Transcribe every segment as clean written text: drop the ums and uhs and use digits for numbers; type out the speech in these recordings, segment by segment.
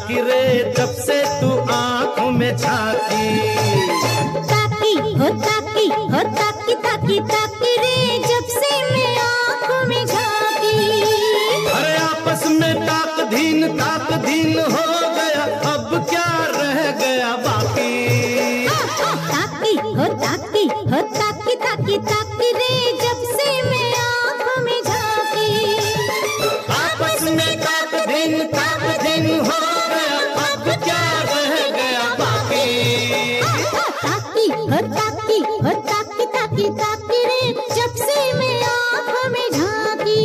ताकी रे जब से तू आंखों में झांकी। ताकी हो ताकी हो ताकी ताकी ताकी रे जब से मैं आंखों में झांकी। अरे आपस में ताक धीन हो गया, अब क्या रह गया बाकी। ताकी हो ताकी हो ताकी ताकी ताकी रे जब से मैं आंखों में झांकी। आपस में ताक धीन हो गया, अब क्या रह गया बाकी। ताकी हो ताकी हो ताकी ताकी ताकी रे जब से मैं आंखों में झांकी।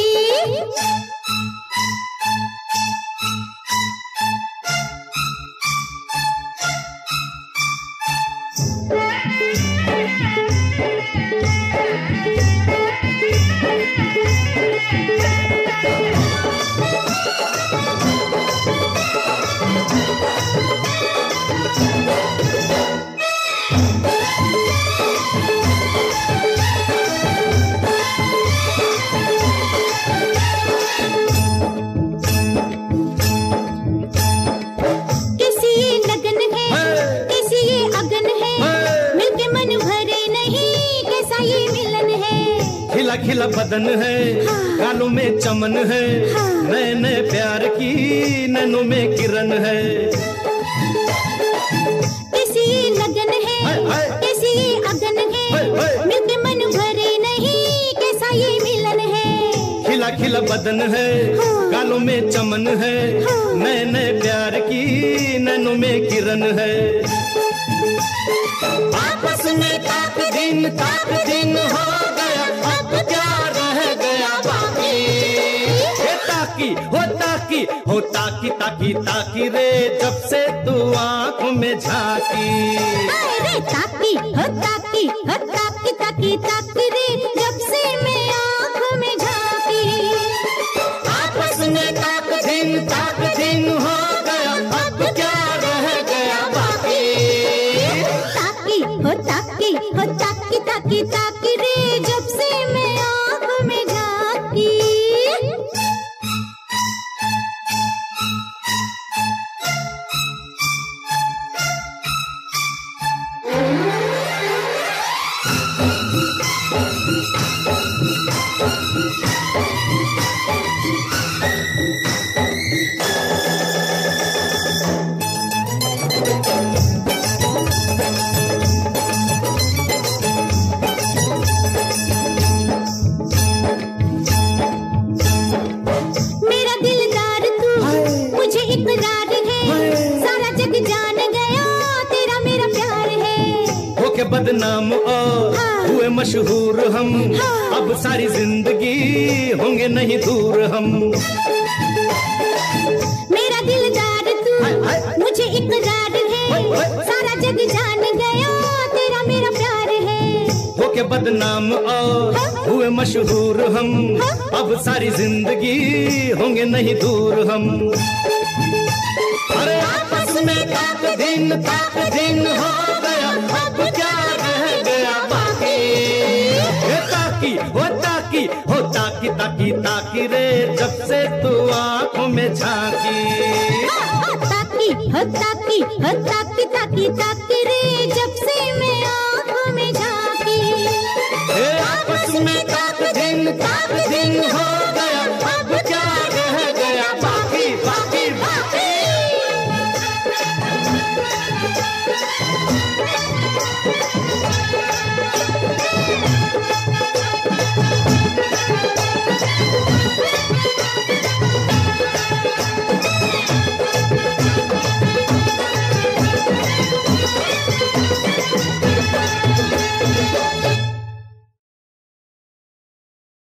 खिला खिला बदन है, गालों में चमन है, नए नए प्यार की नैनों में किरण है। कैसी लगन है, कैसी अगन है, मिलके मन भरे नहीं कैसा ये मिलन है। खिला खिला बदन है, गालों में चमन है, नए नए प्यार की नैनों में किरण है। आपस में ताक दिन हो गया, अब क्या रह गया बाकी। हो ताकी ताकी रे जब से तू आंखों में झांकी। अरे ताकी हो ताकी हो ताकी ताकी ताकी रे जब से मैं आंखों में झांकी। आपस में ताक दिन हो गया, अब क्या रह गया बाकी। ताकी हो ताकी हो ताकी ताकी ताकी रे जब से मैं आंखों में झांकी। बदनाम और हुए मशहूर हम, अब सारी जिंदगी होंगे नहीं दूर हम। मेरा दिलदार तू मुझे इकरार है, सारा जग जान गया तेरा मेरा प्यार है। होके बदनाम और हुए मशहूर हम, अब सारी जिंदगी होंगे नहीं दूर हम। अरे आपस में ताक दिन हो गया, अब क्या रह गया बाकी। हो ताकी रे जब से तू आंखों में झांकी। ताकी हो ताकी हो ताकी ताकी ताकी रे जब से मैं आंखों में झांकी। आपस में ताक दिन हो